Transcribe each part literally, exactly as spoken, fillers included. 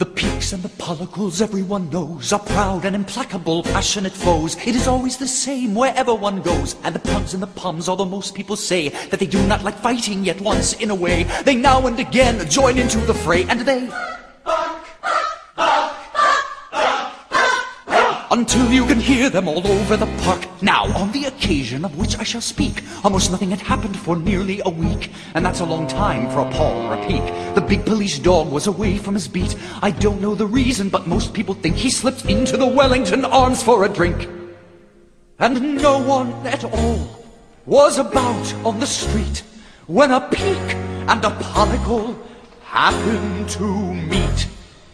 The peaks and the pollicles, everyone knows, are proud and implacable, passionate foes. It is always the same wherever one goes. And the pugs and the pums, although most people say that they do not like fighting, yet once in a way they now and again join into the fray. And they until you can hear them all over the park. Now, on the occasion of which I shall speak, almost nothing had happened for nearly a week. And that's a long time for a paw or a peek. The big police dog was away from his beat. I don't know the reason, but most people think he slipped into the Wellington Arms for a drink. And no one at all was about on the street when a peak and a pollicle happened to meet.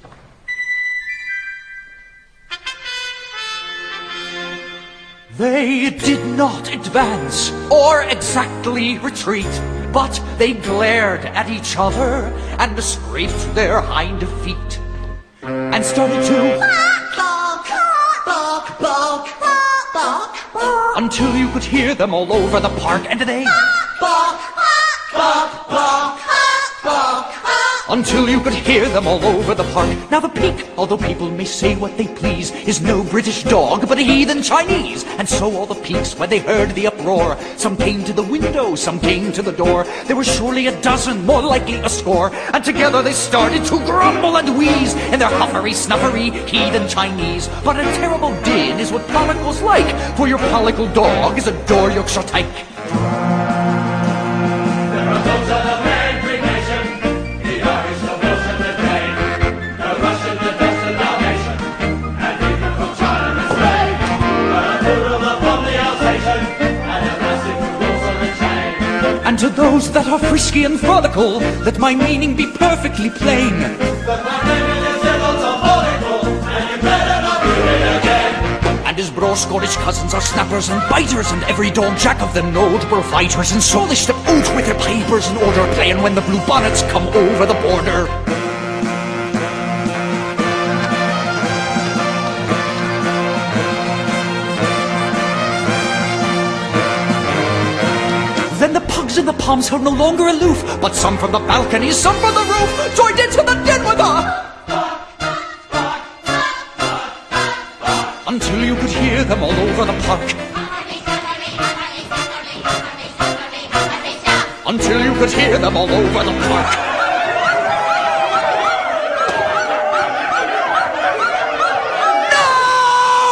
They did not advance or exactly retreat, but they glared at each other and scraped their hind feet and started to bark, bark, bark, bark, bark, until you could hear them all over the park. And they bark, bark, bark, bark, until you could hear them all over the park. Now the peak, although people may say what they please, is no British dog but a heathen Chinese. And so all the peaks, when they heard the uproar, some came to the window, some came to the door. There were surely a dozen, more likely a score, and together they started to grumble and wheeze in their huffery, snuffery, heathen Chinese. But a terrible din is what pollicles like, for your pollicle dog is a door Yorkshire tyke. And to those that are frisky and frolical, let my meaning be perfectly plain. But my name is a pollicle, and you better not do it again. And his broad Scottish cousins are snappers and biters, and every dog jack of them knowed were fighters. And so they step out with their papers in order, playing when the blue bonnets come over the border. Then the pugs and the poms are no longer aloof, but some from the balconies, some from the roof, joined into the din with a until you could hear them all over the park. Until you could hear them all over the park.